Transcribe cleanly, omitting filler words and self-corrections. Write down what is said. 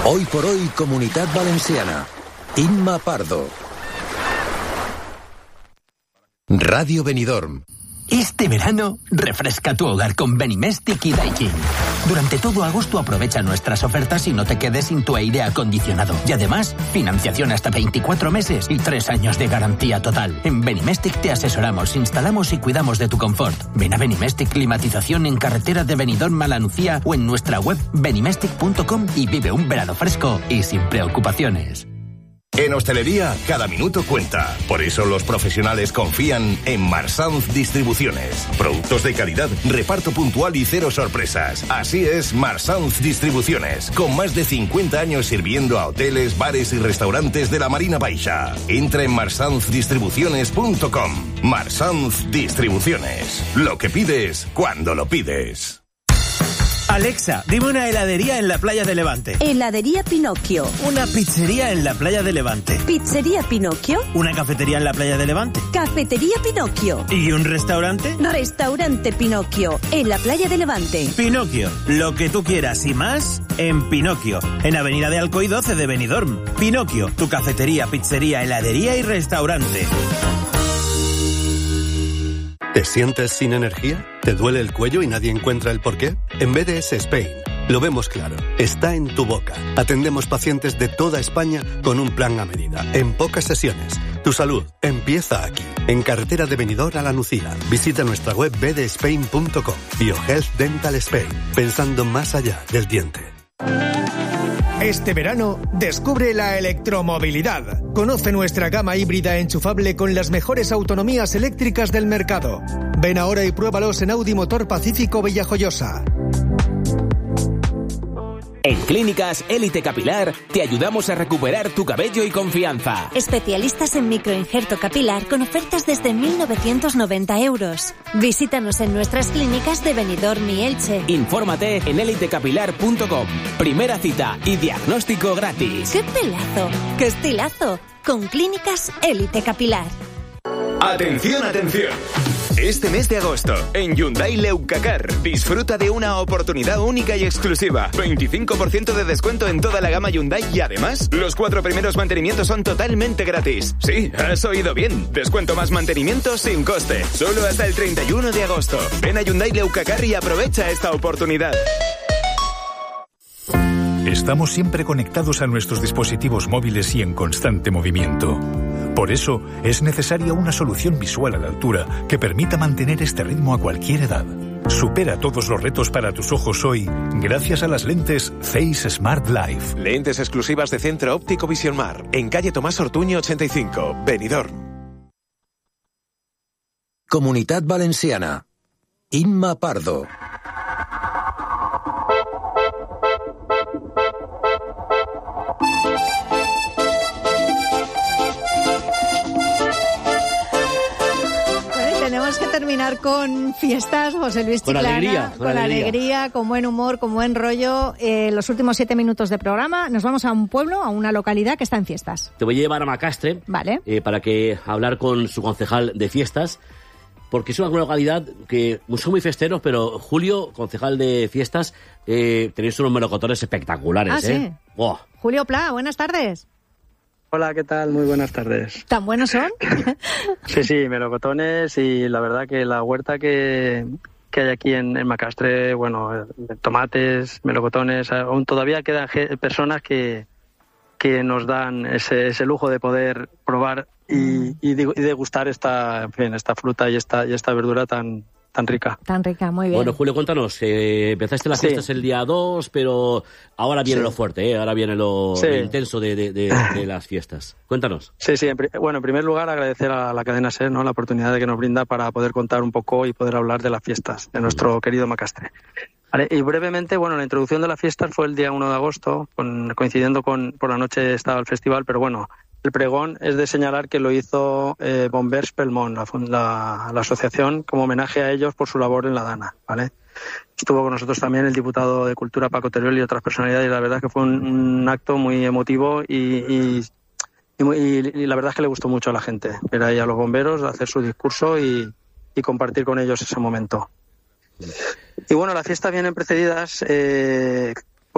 Hoy por hoy, Comunitat Valenciana. Imma Pardo. Radio Benidorm. Este verano, refresca tu hogar con Benimestic y Daikin. Durante todo agosto aprovecha nuestras ofertas y no te quedes sin tu aire acondicionado. Y además, financiación hasta 24 meses y 3 años de garantía total. En Benimestic te asesoramos, instalamos y cuidamos de tu confort. Ven a Benimestic Climatización en carretera de Benidorm a La Nucía o en nuestra web benimestic.com y vive un verano fresco y sin preocupaciones. En hostelería, cada minuto cuenta. Por eso los profesionales confían en Marsanz Distribuciones. Productos de calidad, reparto puntual y cero sorpresas. Así es Marsanz Distribuciones, con más de 50 años sirviendo a hoteles, bares y restaurantes de la Marina Baixa. Entra en marsanzdistribuciones.com. Marsanz Distribuciones. Lo que pides, cuando lo pides. Alexa, dime una heladería en la playa de Levante. Heladería Pinocchio. Una pizzería en la playa de Levante. Pizzería Pinocchio. Una cafetería en la playa de Levante. Cafetería Pinocchio. ¿Y un restaurante? Restaurante Pinocchio, en la playa de Levante. Pinocchio, lo que tú quieras y más en Pinocchio, en Avenida de Alcoy 12 de Benidorm. Pinocchio, tu cafetería, pizzería, heladería y restaurante. ¿Te sientes sin energía? ¿Te duele el cuello y nadie encuentra el porqué? En BDS Spain lo vemos claro. Está en tu boca. Atendemos pacientes de toda España con un plan a medida, en pocas sesiones. Tu salud empieza aquí. En carretera de Benidorm a La Nucía. Visita nuestra web bdspain.com. BioHealth Dental Spain. Pensando más allá del diente. Este verano, descubre la electromovilidad. Conoce nuestra gama híbrida enchufable con las mejores autonomías eléctricas del mercado. Ven ahora y pruébalos en Audi Motor Pacífico Villajoyosa. En Clínicas Élite Capilar te ayudamos a recuperar tu cabello y confianza. Especialistas en microinjerto capilar con ofertas desde 1.990 euros. Visítanos en nuestras clínicas de Benidorm y Elche. Infórmate en elitecapilar.com. Primera cita y diagnóstico gratis. ¡Qué pelazo! ¡Qué estilazo! Con Clínicas Élite Capilar. ¡Atención, atención! Este mes de agosto, en Hyundai Leucacar, disfruta de una oportunidad única y exclusiva. 25% de descuento en toda la gama Hyundai y además, los 4 primeros mantenimientos son totalmente gratis. Sí, has oído bien. Descuento más mantenimiento sin coste. Solo hasta el 31 de agosto. Ven a Hyundai Leucacar y aprovecha esta oportunidad. Estamos siempre conectados a nuestros dispositivos móviles y en constante movimiento. Por eso, es necesaria una solución visual a la altura que permita mantener este ritmo a cualquier edad. Supera todos los retos para tus ojos hoy gracias a las lentes Face Smart Life. Lentes exclusivas de Centro Óptico Vision Mar, en calle Tomás Ortuño 85, Benidorm. Comunitat Valenciana. Imma Pardo. Tenemos que terminar con fiestas, José Luis Chiclana, con alegría, con buen humor, con buen rollo. Los últimos 7 minutos de programa nos vamos a un pueblo, a una localidad que está en fiestas. Te voy a llevar a Macastre, vale, para que hablar con su concejal de fiestas, porque es una localidad que son muy festeros, pero Julio, concejal de fiestas, tenéis unos melocotones espectaculares. Ah, sí. ¡Oh! Julio Pla, buenas tardes. Hola, ¿qué tal? Muy buenas tardes. ¿Tan buenos son? Sí, melocotones, y la verdad que la huerta que hay aquí en Macastre, bueno, tomates, melocotones, aún todavía quedan personas que nos dan ese lujo de poder probar y degustar esta fruta y esta verdura tan rica. Tan rica, muy bien. Bueno, Julio, cuéntanos, empezaste las fiestas el día 2, pero ahora viene lo fuerte, ahora viene lo intenso de las fiestas. Cuéntanos. Sí, bueno, en primer lugar agradecer a la cadena SER, ¿no?, la oportunidad que nos brinda para poder contar un poco y poder hablar de las fiestas de nuestro querido Macastre. Vale, y brevemente, bueno, la introducción de las fiestas fue el día 1 de agosto, coincidiendo por la noche estaba el festival, pero bueno, el pregón es de señalar que lo hizo Bombers Pelmont, la asociación, como homenaje a ellos por su labor en la Dana, ¿vale? Estuvo con nosotros también el diputado de Cultura, Paco Teruel, y otras personalidades, y la verdad que fue un acto muy emotivo y la verdad es que le gustó mucho a la gente ver ahí a los bomberos, hacer su discurso y compartir con ellos ese momento. Y bueno, las fiestas vienen precedidas